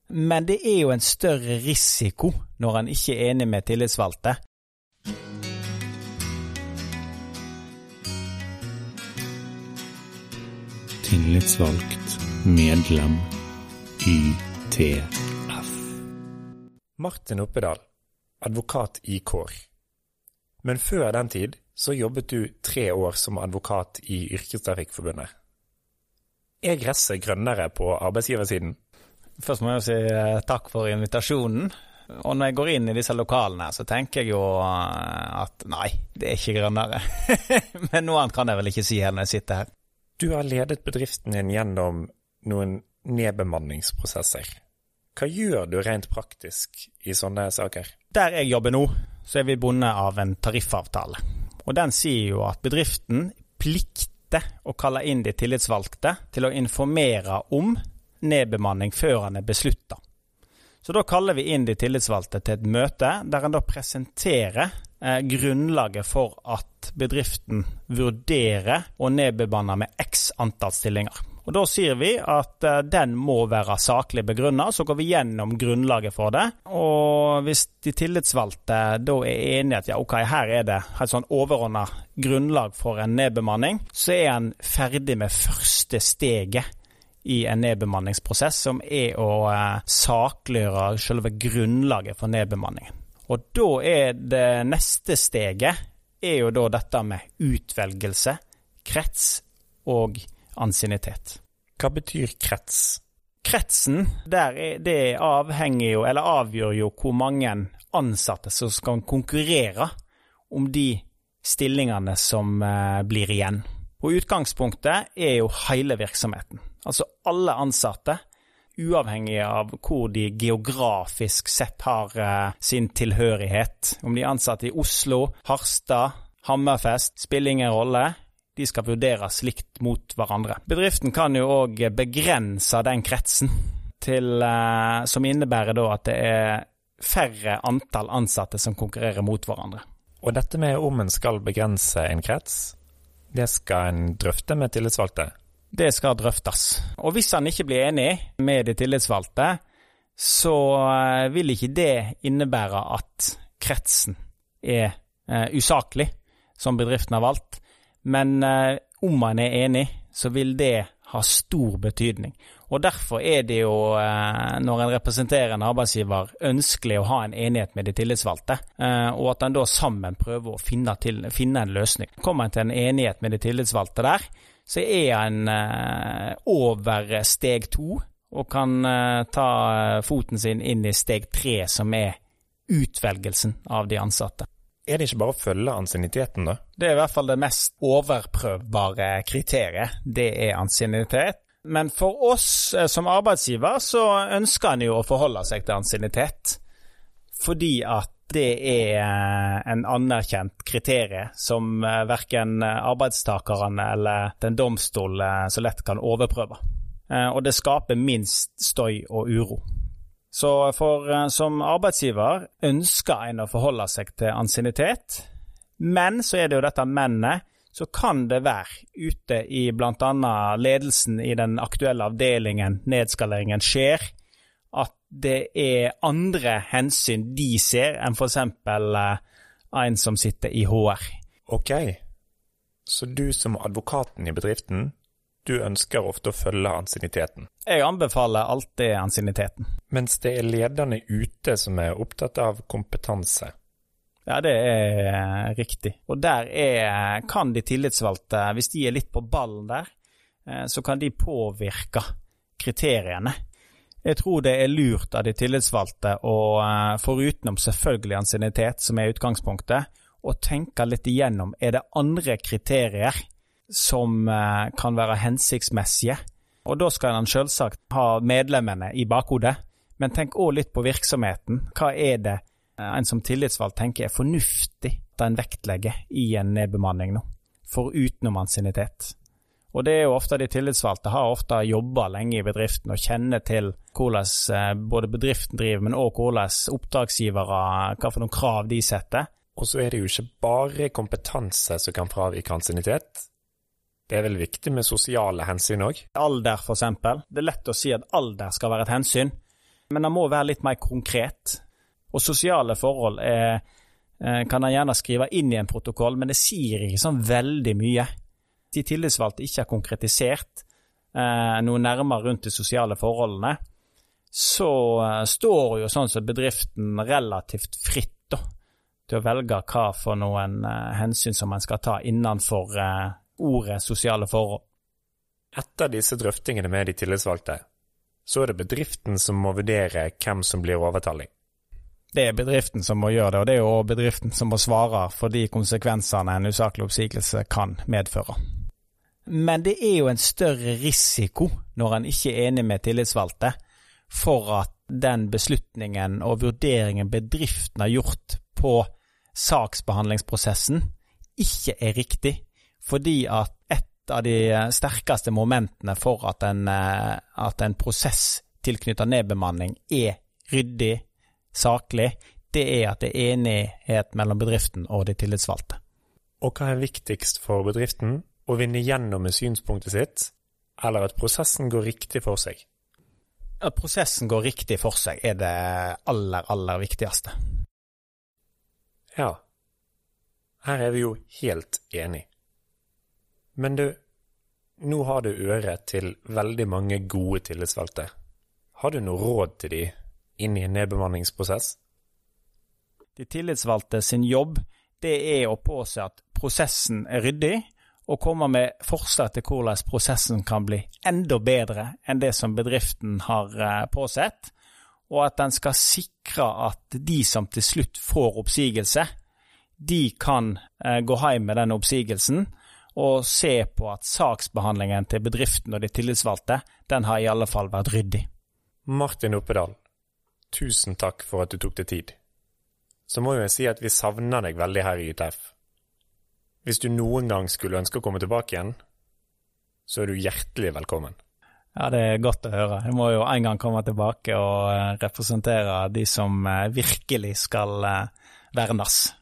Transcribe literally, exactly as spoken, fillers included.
Men det er jo en større risiko når han ikke er enig med tillitsvalgte. Tillitsvalgt medlem Y T F. Martin Oppedal, advokat i Kår. Men før den tid så jobbet du tre år som advokat i Yrkestrafikkforbundet. Er gresset grønnere på arbeidsgiversiden? Først må jeg si takk for invitasjonen. Og når jeg går inn i disse lokalene, så tenker jeg jo at nei, det er ikke grønnere. Men noe annet kan jeg vel ikke si her når jeg sitter her. Du har ledet bedriften din gjennom noen nedbemanningsprosesser. Hva gjør du rent praktisk i sånne saker? Der jeg jobber nå, så er vi bundet av en tariffavtale. Og den sier jo at bedriften plikter å kalle inn de tillitsvalgte til å informere om nedbemanning før han er besluttet. Så da kaller vi inn de tillitsvalgte til et møte der han da presenterer eh, grunnlaget for at bedriften vurderer å nedbemanne med x antall stillinger. Og da sier vi at uh, den må være saklig begrunnet, så går vi gjennom grunnlaget for det. Og hvis de tillitsvalgte da er enige at ja, ok, her er det et sånn overordnet grunnlag for en nedbemanning, så er han ferdig med første steget i en nedbemanningsprosess, som er å uh, sakliggjøre selve grunnlaget for nedbemanningen. Og da er det neste steget, er jo da dette med utvelgelse, krets og ansiennitet. Hva betyr krets? Kretsen, der er, det avhenger jo, eller avgjør jo hvor mange ansatte som skal konkurrere om de stillingene som eh, blir igjen. Og utgangspunktet er jo hele virksomheten. Altså alle ansatte, uavhengig av hvor de geografisk sett har eh, sin tilhørighet. Om de er ansatte i Oslo, Harstad, Hammerfest, spiller ingen rolle. De skal vurderes likt mot hverandre. Bedriften kan jo også begrense den kretsen til, eh, som innebærer da at det er færre antall ansatte som konkurrerer mot hverandre. Og dette med om en skal begrense en krets, det skal en drøfte med tillitsvalgte? Det skal drøftes. Og hvis han ikke blir enig med de tillitsvalgte, så vil ikke det innebære at kretsen er eh, usaklig, som bedriften har valgt. Men eh, om man er enig, så vil det ha stor betydning. Og derfor er det jo, eh, når en representerer en arbeidsgiver, ønskelig å ha en enighet med de tillitsvalgte, eh, og at en da sammen prøver å finne, til, finne en løsning. Kommer en til en enighet med de tillitsvalgte der, så er en eh, over steg to, og kan eh, ta foten sin inn i steg tre, som er utvelgelsen av de ansatte. Er det ikke bare å følge ansienniteten da? Det er i hvert fall det mest overprøvbare kriteriet, det er ansiennitet. Men for oss som arbeidsgiver så ønsker en jo å forholde seg til ansiennitet, fordi at det er en anerkjent kriterie som hverken arbeidstakerne eller den domstol så lett kan overprøve. Og det skaper minst støy og uro. Så for som arbeidsgiver ønsker en å forholde seg til ansiennitet, men så er det jo dette mennet, så kan det være ute i blant annet ledelsen i den aktuelle avdelingen, nedskaleringen skjer, at det er andre hensyn de ser enn for eksempel en som sitter i H R. Ok, så du som advokaten i bedriften, du ønsker ofte å følge ansienniteten. Jeg anbefaler alltid ansienniteten. Mens det er lederne ute som er opptatt av kompetanse. Ja, det er riktig. Og der er, kan de tillitsvalgte, hvis de er litt på ballen der, så kan de påvirke kriteriene. Jeg tror det er lurt av de tillitsvalgte, og forutenom selvfølgelig ansiennitet, som er utgangspunktet, å tenke litt igjennom, er det andre kriterier som eh, kan være hensiktsmessige. Og da skal han selvsagt ha medlemmene i bakhodet, men tenk også litt på virksomheten. Hva er det eh, en som tillitsvalgt tenker er fornuftig at en vektlegger i en nedbemanning nå, for utenom ansiennitet? Og det er jo ofte de tillitsvalgte har ofte jobbet lenge i bedriften og kjenner til hvordan eh, både bedriften driver, men også hvordan oppdragsgivere, hva for noen krav de setter. Og så er det jo ikke bare kompetanse som kan fravike ansiennitet. Det er vel viktig med sosiale hensyn også? Alder for eksempel. Det er lett å si at alder skal være et hensyn, Men det må være litt mer konkret. Og sosiale forhold er, kan han gjerne skrive inn i en protokoll, men det sier ikke sånn veldig mye. De tillitsvalgte ikke har konkretisert eh, noe nærmere rundt de sosiale forholdene, så eh, står jo sånn som bedriften relativt fritt da, til å velge hva for noen eh, hensyn som man skal ta innenfor eh, ordet sosiale forhold. Etter disse drøftingene med de tillitsvalgte, så er det bedriften som må vurdere hvem som blir overtallig. Det er bedriften som må gjøre det, og det er jo bedriften som må svare for de konsekvensene en usaklig oppsigelse kan medføre. Men det er jo en større risiko når en ikke er enig med tillitsvalgte for at den beslutningen og vurderingen bedriften har gjort på saksbehandlingsprosessen ikke er riktig, fordi at et av de sterkeste momentene for at en, at en prosess tilknyttet nedbemanning er ryddig, saklig, det er at det er enighet mellom bedriften og de tillitsvalgte. Og hva er viktigst for bedriften? Å vinne gjennom med synspunktet sitt, eller at prosessen går riktig for seg? At prosessen går riktig for seg er det aller, aller viktigste. Ja, her er vi jo helt enige. Men du, nå har du øre til veldig mange gode tillitsvalgte. Har du noe råd til de inn i en nedbemanningsprosess? De tillitsvalgte sin jobb, det er å påse at prosessen er ryddig, og komme med forslag til hvordan prosessen kan bli enda bedre enn det som bedriften har påsett, og at den skal sikre at de som til slutt får oppsigelse, de kan gå hjem med den oppsigelsen, og se på at saksbehandlingen til bedriften og de tillitsvalgte, den har i alle fall vært ryddig. Martin Oppedal, tusen takk for at du tok deg tid. Så må jeg si at vi savner deg veldig her i Y T F. Hvis du noen gang skulle ønske å komme tilbake igjen, så er du hjertelig velkommen. Ja, det er godt å høre. Jeg må jo en gang komme tilbake og representere de som virkelig skal vernes.